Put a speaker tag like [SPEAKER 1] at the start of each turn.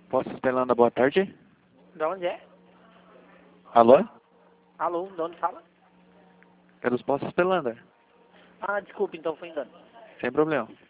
[SPEAKER 1] Poços Pelanda, boa tarde.
[SPEAKER 2] De onde é?
[SPEAKER 1] Alô?
[SPEAKER 2] Alô, de onde fala?
[SPEAKER 1] É dos Poços Pelanda.
[SPEAKER 2] Ah, desculpe, então foi engano.
[SPEAKER 1] Sem problema.